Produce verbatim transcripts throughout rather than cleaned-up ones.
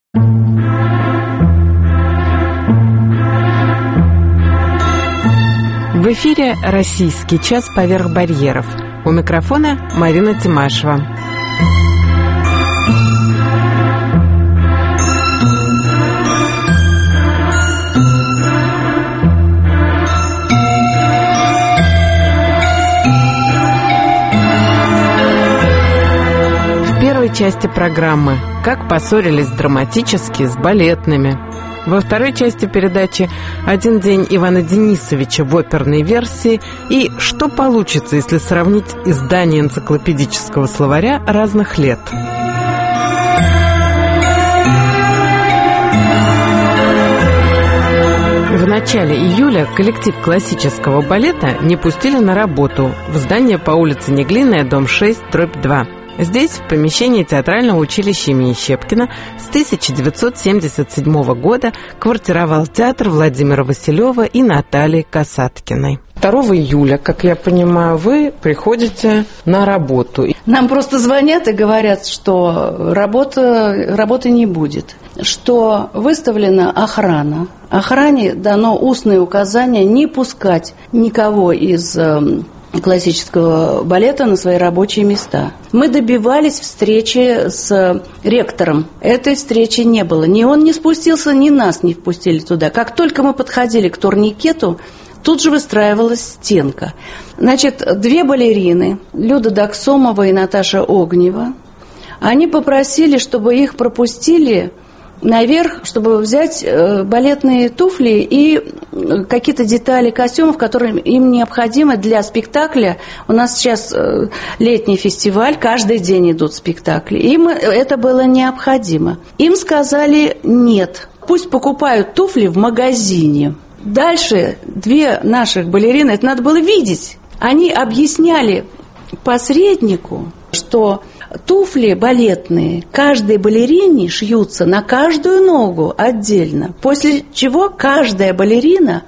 В эфире «Российский час поверх барьеров». У микрофона Марина Тимашева. В первой части программы «Как поссорились драматически с балетными». Во второй части передачи «Один день Ивана Денисовича» в оперной версии и «Что получится, если сравнить издание энциклопедического словаря разных лет». В начале июля коллектив классического балета не пустили на работу в здание по улице Неглинная, дом шесть, дробь два. Здесь, в помещении театрального училища имени Щепкина, с тысяча девятьсот семьдесят седьмого года квартировал театр Владимира Василева и Натальи Касаткиной. второго июля, как я понимаю, вы приходите на работу. Нам просто звонят и говорят, что работа, работы не будет, что выставлена охрана. Охране дано устное указание не пускать никого из классического балета на свои рабочие места. Мы добивались встречи с ректором. Этой встречи не было. Ни он не спустился, ни нас не впустили туда. Как только мы подходили к турникету, тут же выстраивалась стенка. Значит, две балерины, Люда Доксомова и Наташа Огнева, они попросили, чтобы их пропустили наверх, чтобы взять балетные туфли и какие-то детали костюмов, которые им необходимы для спектакля. У нас сейчас летний фестиваль, каждый день идут спектакли. Им это было необходимо. Им сказали нет, пусть покупают туфли в магазине. Дальше две наших балерины, это надо было видеть, они объясняли посреднику, что туфли балетные каждой балерине шьются на каждую ногу отдельно, после чего каждая балерина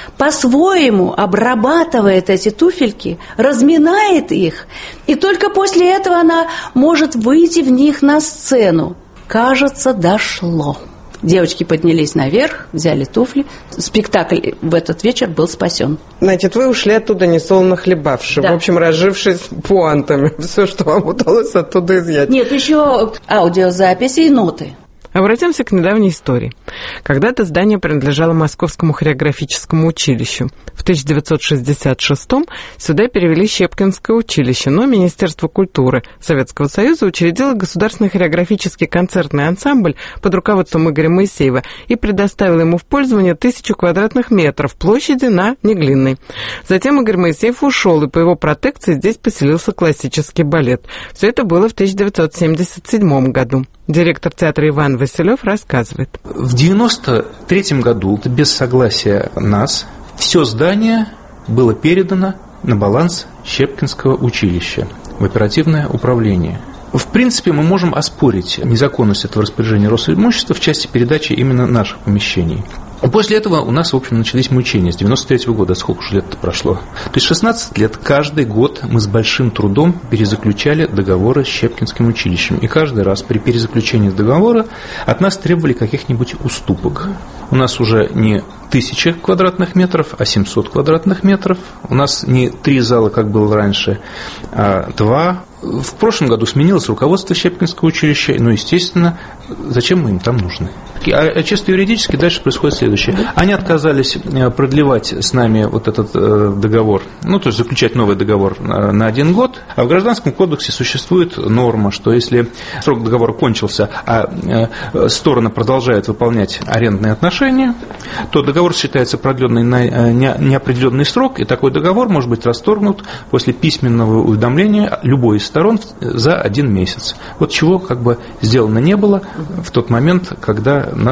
по-своему обрабатывает эти туфельки, разминает их, и только после этого она может выйти в них на сцену. Кажется, дошло. Девочки поднялись наверх, взяли туфли. Спектакль в этот вечер был спасен. Значит, вы ушли оттуда несолоно хлебавши, да. В общем, разжившись пуантами. Все, что вам удалось оттуда изъять. Нет, еще аудиозаписи и ноты. Обратимся к недавней истории. Когда-то здание принадлежало Московскому хореографическому училищу. В тысяча девятьсот шестьдесят шестом сюда перевели Щепкинское училище, но Министерство культуры Советского Союза учредило Государственный хореографический концертный ансамбль под руководством Игоря Моисеева и предоставило ему в пользование тысячу квадратных метров площади на Неглинной. Затем Игорь Моисеев ушел, и по его протекции здесь поселился классический балет. Все это было в тысяча девятьсот семьдесят седьмом году. Директор театра Иван Василев рассказывает. В девяносто третьем году, без согласия нас, все здание было передано на баланс Щепкинского училища в оперативное управление. В принципе, мы можем оспорить незаконность этого распоряжения Росимущества в части передачи именно наших помещений. После этого у нас, в общем, начались мучения с девяносто третьего года. Сколько же лет-то прошло? То есть шестнадцать лет каждый год мы с большим трудом перезаключали договоры с Щепкинским училищем. И каждый раз при перезаключении договора от нас требовали каких-нибудь уступок. У нас уже не тысяча квадратных метров, а семьсот квадратных метров. У нас не три зала, как было раньше, а два. В прошлом году сменилось руководство Щепкинского училища. Ну, естественно, зачем мы им там нужны? А чисто юридически дальше происходит следующее. Они отказались продлевать с нами вот этот договор, ну, то есть заключать новый договор на один год. А в Гражданском кодексе существует норма, что если срок договора кончился, а стороны продолжают выполнять арендные отношения, то договор считается продленный на неопределенный срок, и такой договор может быть расторгнут после письменного уведомления любой из сторон за один месяц. Вот чего как бы сделано не было в тот момент, когда нас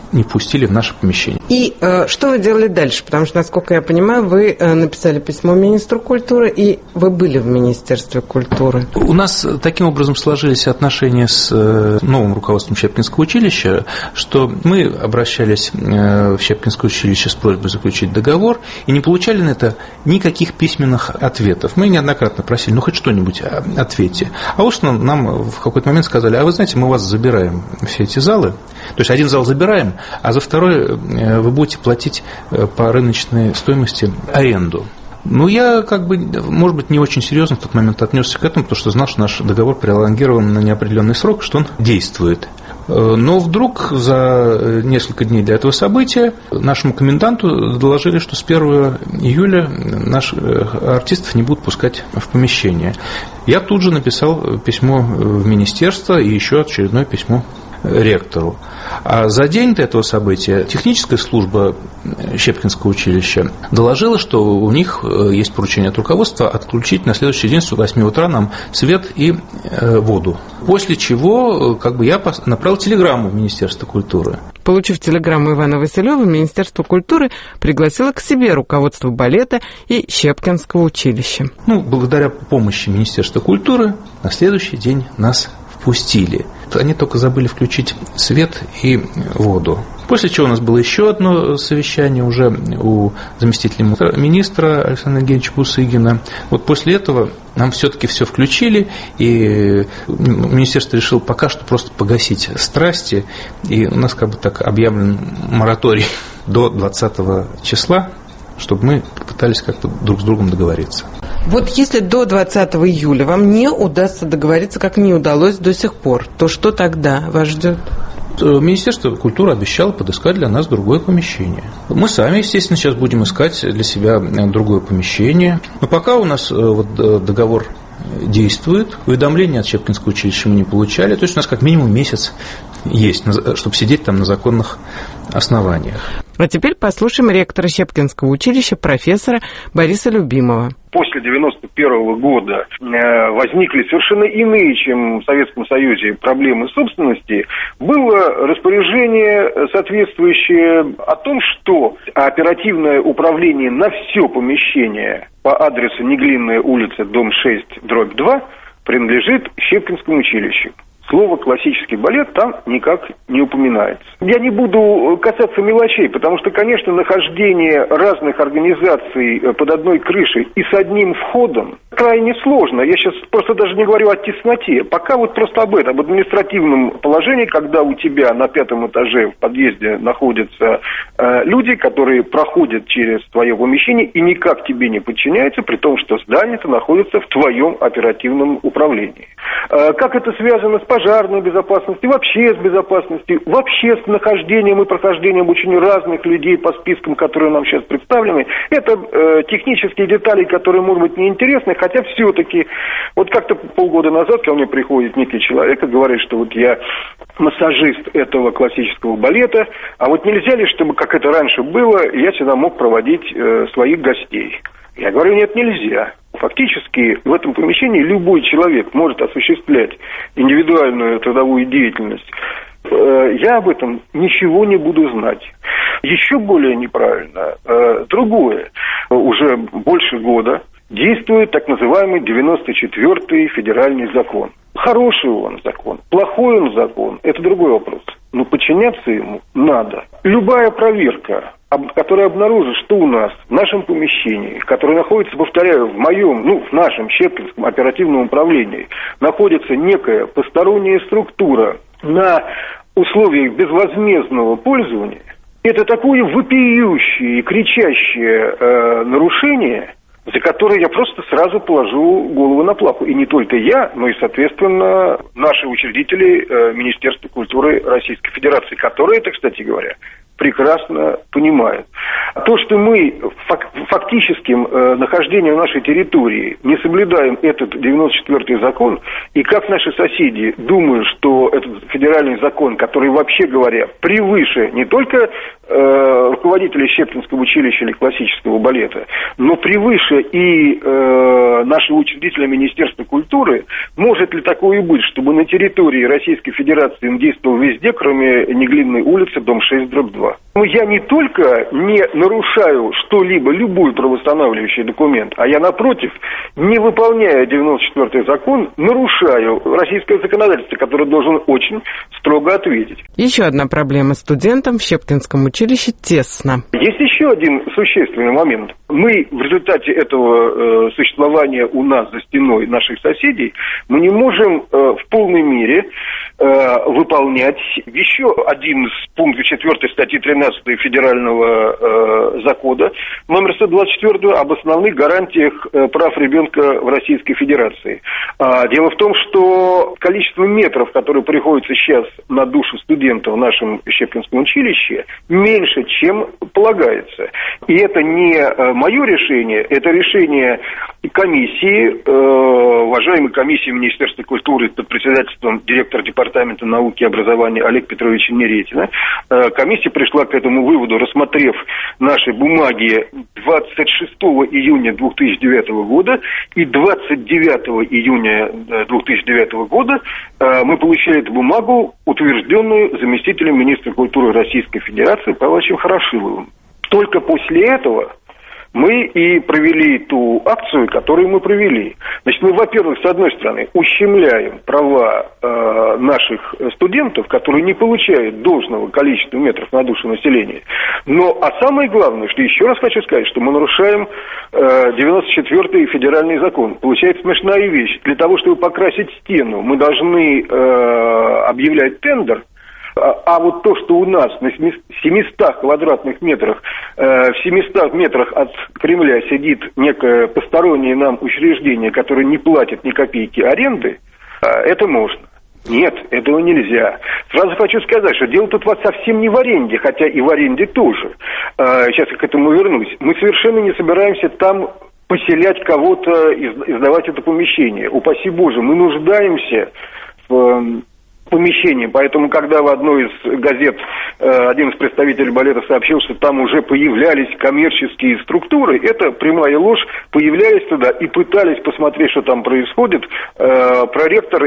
не пустили в наше помещение. И э, что вы делали дальше? Потому что, насколько я понимаю, вы э, написали письмо министру культуры, и вы были в Министерстве культуры. У нас таким образом сложились отношения с э, новым руководством Щепкинского училища, что мы обращались э, в Щепкинское училище с просьбой заключить договор, и не получали на это никаких письменных ответов. Мы неоднократно просили, ну, хоть что-нибудь ответьте. А уж нам, нам в какой-то момент сказали, а вы знаете, мы у вас забираем все эти залы. То есть один зал забираем, а за второй вы будете платить по рыночной стоимости аренду. Ну, я, как бы, может быть, не очень серьезно в тот момент отнесся к этому, потому что знал, что наш договор пролонгирован на неопределенный срок, что он действует. Но вдруг за несколько дней до этого события нашему коменданту доложили, что с первого июля наших артистов не будут пускать в помещение. Я тут же написал письмо в министерство и еще очередное письмо ректору. А за день до этого события техническая служба Щепкинского училища доложила, что у них есть поручение от руководства отключить на следующий день с восьми утра нам свет и воду. После чего, как бы, я направил телеграмму в Министерство культуры. Получив телеграмму Ивана Василева, Министерство культуры пригласило к себе руководство балета и Щепкинского училища. Ну, благодаря помощи Министерства культуры на следующий день нас впустили. Они только забыли включить свет и воду. После чего у нас было еще одно совещание уже у заместителя министра Александра Евгеньевича Бусыгина. Вот после этого нам все-таки все включили, и министерство решило пока что просто погасить страсти, и у нас как бы так объявлен мораторий до двадцатого числа, чтобы мы пытались как-то друг с другом договориться. Вот если до двадцатого июля вам не удастся договориться, как не удалось до сих пор, то что тогда вас ждет? Министерство культуры обещало подыскать для нас другое помещение. Мы сами, естественно, сейчас будем искать для себя другое помещение. Но пока у нас вот договор действует, уведомления от Щепкинского училища мы не получали, то есть у нас как минимум месяц есть, чтобы сидеть там на законных основаниях. А теперь послушаем ректора Щепкинского училища, профессора Бориса Любимова. После девяносто первого года возникли совершенно иные, чем в Советском Союзе, проблемы собственности. Было распоряжение соответствующее о том, что оперативное управление на все помещение по адресу Неглинная улица, дом шесть, дробь два, принадлежит Щепкинскому училищу. Слово «классический балет» там никак не упоминается. Я не буду касаться мелочей, потому что, конечно, нахождение разных организаций под одной крышей и с одним входом крайне сложно. Я сейчас просто даже не говорю о тесноте. Пока вот просто об этом, об административном положении, когда у тебя на пятом этаже в подъезде находятся э, люди, которые проходят через твое помещение и никак тебе не подчиняются, при том, что здание-то находится в твоем оперативном управлении. Э, как это связано с пожарной безопасностью, вообще с безопасностью, вообще с нахождением и прохождением очень разных людей по спискам, которые нам сейчас представлены. Это э, технические детали, которые, может быть, неинтересны, хотя все-таки, вот как-то полгода назад ко мне приходит некий человек и говорит, что вот я массажист этого классического балета, а вот нельзя ли, чтобы, как это раньше было, я сюда мог проводить э, своих гостей? Я говорю, нет, нельзя. Фактически в этом помещении любой человек может осуществлять индивидуальную трудовую деятельность. Я об этом ничего не буду знать. Еще более неправильно другое. Уже больше года действует так называемый девяносто четвёртый федеральный закон. Хороший он закон, плохой он закон, это другой вопрос. Но подчиняться ему надо. Любая проверка, которая обнаружит, что у нас в нашем помещении, которое находится, повторяю, в моем, ну, в нашем Щепкинском оперативном управлении, находится некая посторонняя структура на условиях безвозмездного пользования, это такое вопиющее и кричащее э, нарушение, за которое я просто сразу положу голову на плаху. И не только я, но и, соответственно, наши учредители э, Министерства культуры Российской Федерации, которые это, кстати говоря, прекрасно понимают. То, что мы фак- фактическим э, нахождением нашей территории не соблюдаем этот девяносто четвёртый закон, и как наши соседи думают, что этот федеральный закон, который, вообще говоря, превыше не только э, руководителей Щепкинского училища или классического балета, но превыше и э, нашего учредителя Министерства культуры, может ли такое быть, чтобы на территории Российской Федерации он действовал везде, кроме Неглинной улицы, дом шесть, дробь два? Ну, я не только не нарушаю что-либо, любой правоустанавливающий документ, а я, напротив, не выполняя девяносто четвёртый закон, нарушаю российское законодательство, которое должен очень строго ответить. Еще одна проблема студентам в Щепкинском училище тесно. Есть еще один существенный момент. Мы в результате этого э, существования у нас за стеной наших соседей, мы не можем э, в полной мере э, выполнять еще один из пунктов четвёртой статьи тринадцатой Федерального э, закона номер сто двадцать четыре об основных гарантиях э, прав ребенка в Российской Федерации. А, дело в том, что количество метров, которые приходится сейчас на душу студентов в нашем Щепкинском училище, меньше, чем полагается. И это не э, мое решение, это решение комиссии, э, уважаемой комиссии Министерства культуры под председательством директора департамента науки и образования Олега Петровича Неретина. Э, комиссия пришла к этому выводу, рассмотрев наши бумаги двадцать шестого июня две тысячи девятого года и двадцать девятого июня две тысячи девятого года э, мы получили эту бумагу, утвержденную заместителем министра культуры Российской Федерации Павловичем Хорошиловым. Только после этого мы и провели ту акцию, которую мы провели. Значит, мы, во-первых, с одной стороны, ущемляем права э, наших студентов, которые не получают должного количества метров на душу населения. Но, а самое главное, что еще раз хочу сказать, что мы нарушаем э, девяносто четвёртый федеральный закон. Получается смешная вещь. Для того, чтобы покрасить стену, мы должны э, объявлять тендер. А вот то, что у нас на семистах квадратных метрах, э, в семистах метрах от Кремля сидит некое постороннее нам учреждение, которое не платит ни копейки аренды, э, это можно. Нет, этого нельзя. Сразу хочу сказать, что дело тут вот совсем не в аренде, хотя и в аренде тоже. Э, сейчас я к этому вернусь. Мы совершенно не собираемся там поселять кого-то, издавать это помещение. Упаси Боже, мы нуждаемся в помещении, поэтому, когда в одной из газет э, один из представителей балета сообщил, что там уже появлялись коммерческие структуры, это прямая ложь, появлялись туда и пытались посмотреть, что там происходит, э, проректор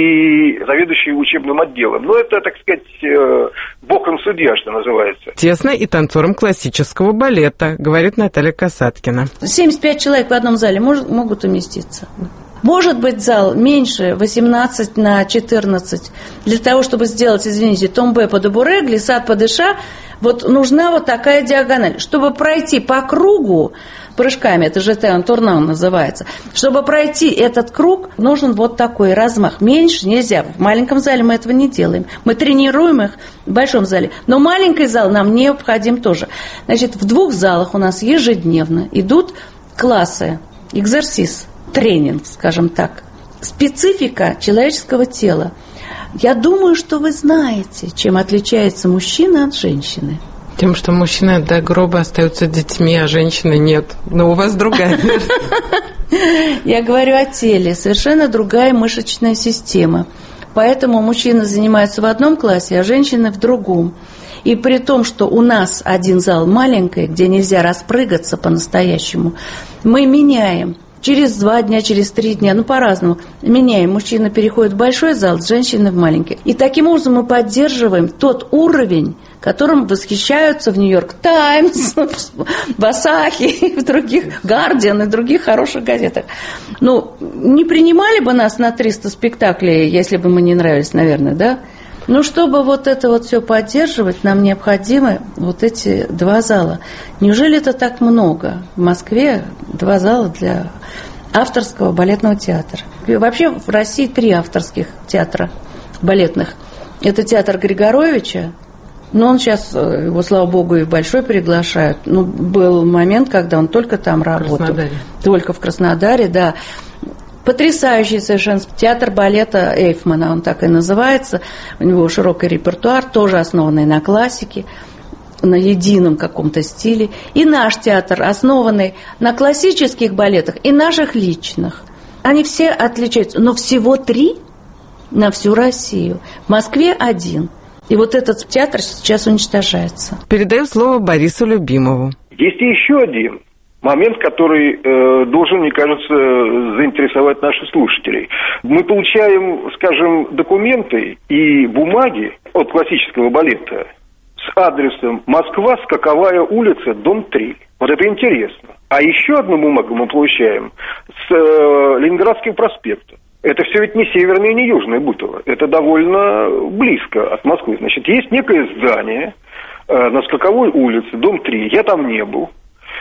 и заведующий учебным отделом. Но это, так сказать, э, боком судья, что называется. Тесно и танцорам классического балета, говорит Наталья Касаткина. семьдесят пять человек в одном зале может, могут уместиться. Может быть, зал меньше, восемнадцать на четырнадцать. Для того, чтобы сделать, извините, томбе по дебуре, глиссад по дыша, вот нужна вот такая диагональ. Чтобы пройти по кругу прыжками, это же турнан называется, чтобы пройти этот круг, нужен вот такой размах. Меньше нельзя. В маленьком зале мы этого не делаем. Мы тренируем их в большом зале. Но маленький зал нам необходим тоже. Значит, в двух залах у нас ежедневно идут классы, экзерсис, тренинг, скажем так, специфика человеческого тела. Я думаю, что вы знаете, чем отличается мужчина от женщины. Тем, что мужчины до гроба остаются детьми, а женщины нет. Но у вас другая версия. Я говорю о теле. Совершенно другая мышечная система. Поэтому мужчины занимаются в одном классе, а женщины в другом. И при том, что у нас один зал маленький, где нельзя распрыгаться по-настоящему, мы меняем. Через два дня, через три дня, ну по-разному. Меняем. Мужчина переходит в большой зал, женщина в маленький. И таким образом мы поддерживаем тот уровень, которым восхищаются в Нью-Йорк Таймс, в Асахи, в других, Гардиан и других хороших газетах. Ну, не принимали бы нас на триста спектаклей, если бы мы не нравились, наверное, да? Но чтобы вот это вот все поддерживать, нам необходимы вот эти два зала. Неужели это так много? В Москве два зала для авторского балетного театра. И вообще в России три авторских театра балетных. Это театр Григоровича, но он сейчас, его, слава богу, и в Большой приглашают. Ну, был момент, когда он только там работал. В Краснодаре. Только в Краснодаре, да. Потрясающий совершенно театр балета Эйфмана, он так и называется. У него широкий репертуар, тоже основанный на классике, на едином каком-то стиле. И наш театр, основанный на классических балетах и наших личных. Они все отличаются, но всего три на всю Россию. В Москве один. И вот этот театр сейчас уничтожается. Передаю слово Борису Любимову. Есть и еще один момент, который э, должен, мне кажется, заинтересовать наших слушателей. Мы получаем, скажем, документы и бумаги от классического балета с адресом Москва, Скаковая улица, дом три. Вот это интересно. А еще одну бумагу мы получаем с э, Ленинградского проспекта. Это все ведь не северное и не южное Бутово. Это довольно близко от Москвы. Значит, есть некое здание э, на Скаковой улице, дом три. Я там не был.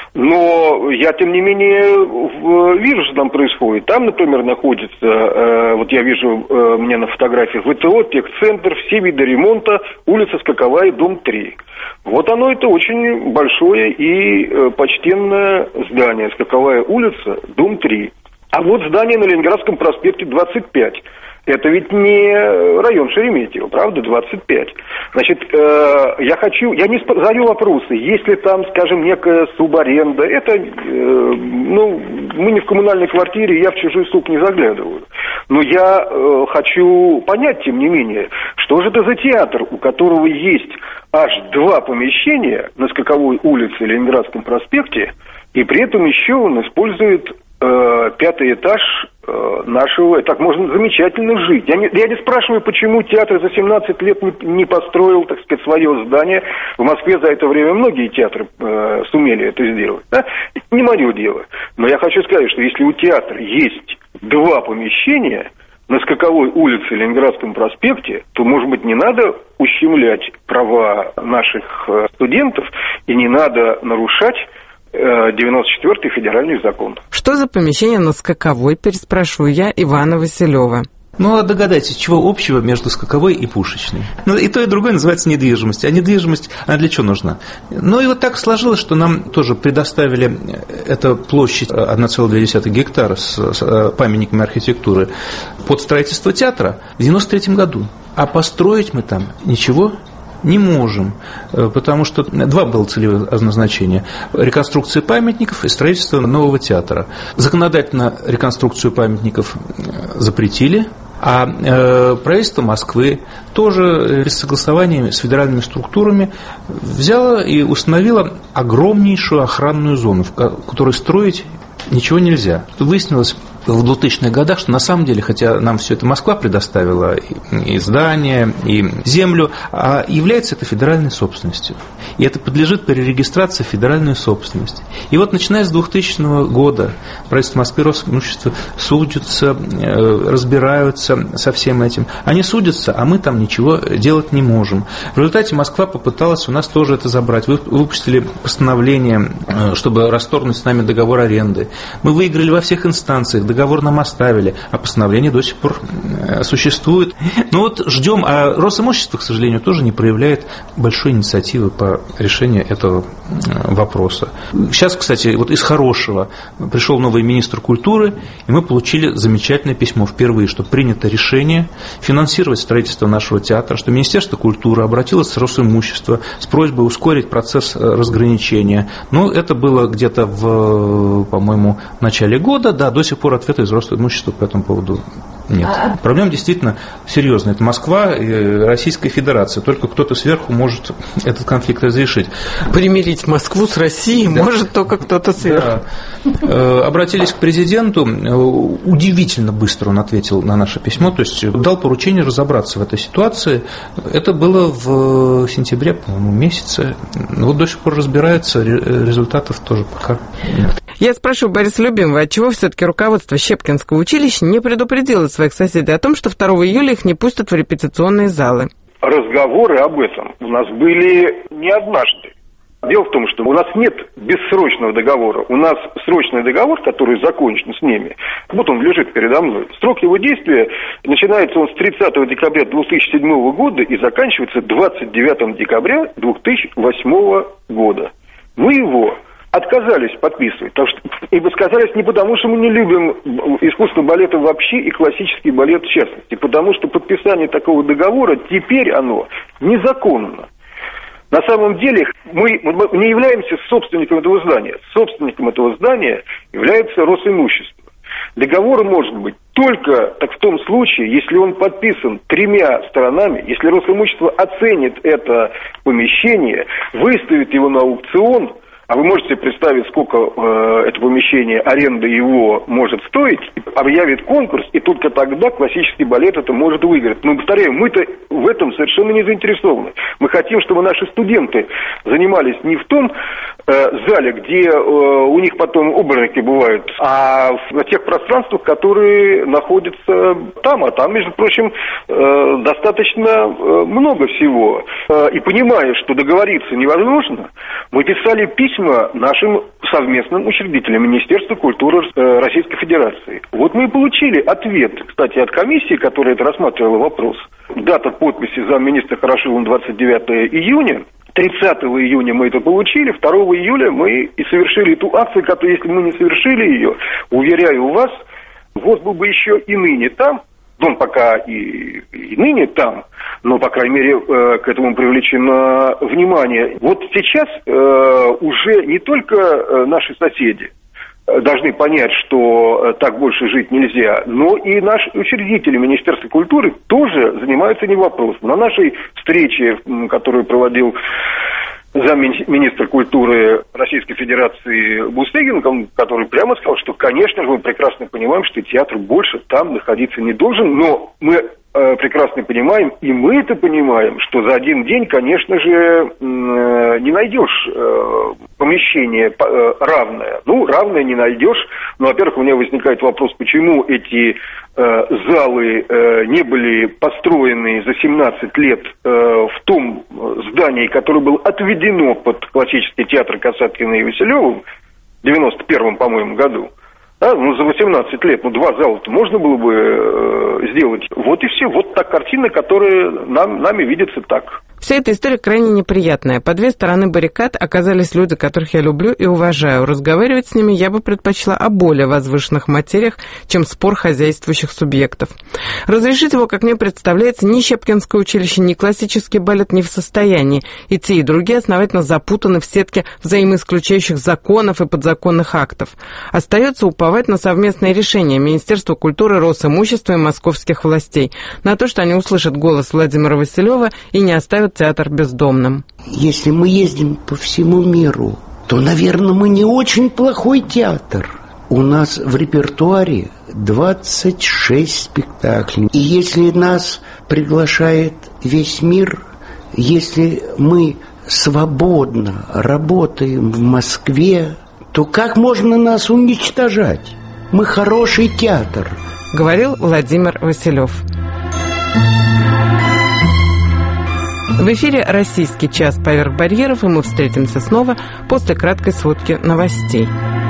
Но я, тем не менее, вижу, что там происходит. Там, например, находится, э, вот я вижу э, у меня на фотографиях ВТО, техцентр, все виды ремонта, улица Скаковая, дом три. Вот оно, это очень большое и э, почтенное здание. Скаковая улица, дом три. А вот здание на Ленинградском проспекте двадцать пять. Это ведь не район Шереметьево, правда, двадцать пять. Значит, э, я хочу, я не задаю вопросы, есть ли там, скажем, некая субаренда. Это, э, ну, мы не в коммунальной квартире, я в чужой суп не заглядываю. Но я э, хочу понять, тем не менее, что же это за театр, у которого есть аж два помещения на Скаковой улице и Ленинградском проспекте, и при этом еще он использует э, пятый этаж нашего, так можно замечательно жить. Я не, я не спрашиваю, почему театр за семнадцать лет не, не построил, так сказать, свое здание. В Москве за это время многие театры э, сумели это сделать. Да? Не мое дело. Но я хочу сказать, что если у театра есть два помещения на Скаковой улице и Ленинградском проспекте, то, может быть, не надо ущемлять права наших студентов и не надо нарушать девяносто четвёртый федеральный закон. Что за помещение на Скаковой, переспрашиваю я Ивана Василева. Ну, а догадайтесь, чего общего между Скаковой и Пушечной? Ну, и то, и другое называется недвижимость. А недвижимость, она для чего нужна? Ну, и вот так сложилось, что нам тоже предоставили эту площадь одна целая две десятых гектара с памятниками архитектуры под строительство театра в девяносто третьем году. А построить мы там ничего не можем, потому что два было целевых назначения: реконструкция памятников и строительство нового театра. Законодательно реконструкцию памятников запретили, а правительство Москвы тоже с согласованиями с федеральными структурами взяло и установило огромнейшую охранную зону, в которой строить ничего нельзя. Выяснилось в двухтысячных годах, что на самом деле, хотя нам все это Москва предоставила, и здания, и землю, а является это федеральной собственностью. И это подлежит перерегистрации в федеральную собственность. И вот начиная с двухтысячного года правительство Москвы, Росимущество судятся, разбираются со всем этим. Они судятся, а мы там ничего делать не можем. В результате Москва попыталась у нас тоже это забрать. Выпустили постановление, чтобы расторгнуть с нами договор аренды. Мы выиграли во всех инстанциях, договор нам оставили, а постановление до сих пор существует. Ну вот ждем, а Росимущество, к сожалению, тоже не проявляет большой инициативы по решению этого вопроса. Сейчас, кстати, вот из хорошего пришел новый министр культуры, и мы получили замечательное письмо впервые, что принято решение финансировать строительство нашего театра, что Министерство культуры обратилось в Росимущество с просьбой ускорить процесс разграничения. Ну, это было где-то в, по-моему, в начале года, да, до сих пор ответа из Росимущества по этому поводу нет. Проблема действительно серьезная. Это Москва и Российская Федерация. Только кто-то сверху может этот конфликт разрешить. Примирить Москву с Россией да. может только кто-то сверху. Да. Обратились к президенту. Удивительно быстро он ответил на наше письмо. То есть дал поручение разобраться в этой ситуации. Это было в сентябре, по-моему, месяце. Вот до сих пор разбирается. Результатов тоже пока нет. Я спрашиваю Бориса Любимова, отчего все-таки руководство Щепкинского училища не предупредило своих соседей о том, что второго июля их не пустят в репетиционные залы? Разговоры об этом у нас были не однажды. Дело в том, что у нас нет бессрочного договора. У нас срочный договор, который закончен с ними, вот он лежит передо мной. Срок его действия начинается он с тридцатого декабря две тысячи седьмого года и заканчивается двадцать девятого декабря две тысячи восьмого года. Мы его отказались подписывать. Так что, и высказались не потому, что мы не любим искусство балета вообще и классический балет в частности, потому что подписание такого договора теперь оно незаконно. На самом деле мы, мы не являемся собственником этого здания. Собственником этого здания является Росимущество. Договор может быть только так в том случае, если он подписан тремя сторонами, если Росимущество оценит это помещение, выставит его на аукцион. А вы можете себе представить, сколько э, это помещение, аренда его может стоить, объявит конкурс, и только тогда классический балет это может выиграть. Но, повторяю, мы-то в этом совершенно не заинтересованы. Мы хотим, чтобы наши студенты занимались не в том э, зале, где э, у них потом обмороки бывают, а в тех пространствах, которые находятся там. А там, между прочим, э, достаточно э, много всего. Э, и понимая, что договориться невозможно, мы писали письма нашим совместным учредителям Министерства культуры Российской Федерации. Вот мы и получили ответ, кстати, от комиссии, которая это рассматривала вопрос. Дата подписи замминистра Хорошилова двадцать девятого июня. тридцатого июня мы это получили, второго июля мы и совершили эту акцию, которую, если мы не совершили ее, уверяю вас, вот был бы еще и ныне там. Он пока и, и ныне там, но, по крайней мере, э, к этому привлечено внимание. Вот сейчас э, уже не только э, наши соседи э, должны понять, что э, так больше жить нельзя, но и наши учредители Министерства культуры тоже занимаются этим вопросом. На нашей встрече, которую проводил замминистра культуры Российской Федерации Бустыгин, который прямо сказал, что, конечно же, мы прекрасно понимаем, что театр больше там находиться не должен, но мы э, прекрасно понимаем, и мы это понимаем, что за один день, конечно же, э, не найдешь э, помещение э, равное. Ну, равное не найдешь. Но, во-первых, у меня возникает вопрос, почему эти залы э, не были построены за семнадцать лет э, в том здании, которое было отведено под классический театр Касаткина и Василёва в девяносто первом, по-моему, году. А, ну, за восемнадцать лет, ну, два зала-то можно было бы э, сделать. Вот и все. Вот та картина, которая нам, нами видится так. Вся эта история крайне неприятная. По две стороны баррикад оказались люди, которых я люблю и уважаю. Разговаривать с ними я бы предпочла о более возвышенных материях, чем спор хозяйствующих субъектов. Разрешить его, как мне представляется, ни Щепкинское училище, ни классический балет не в состоянии. И те, и другие основательно запутаны в сетке взаимоисключающих законов и подзаконных актов. Остается уповать на совместное решение Министерства культуры, Росимущества и московских властей, на то, что они услышат голос Владимира Василёва и не оставят театр бездомным. Если мы ездим по всему миру, то, наверное, мы не очень плохой театр. У нас в репертуаре двадцать шесть спектаклей. И если нас приглашает весь мир, если мы свободно работаем в Москве, то как можно нас уничтожать? Мы хороший театр. Говорил Владимир Василёв. В эфире «Российский час поверх барьеров», и мы встретимся снова после краткой сводки новостей.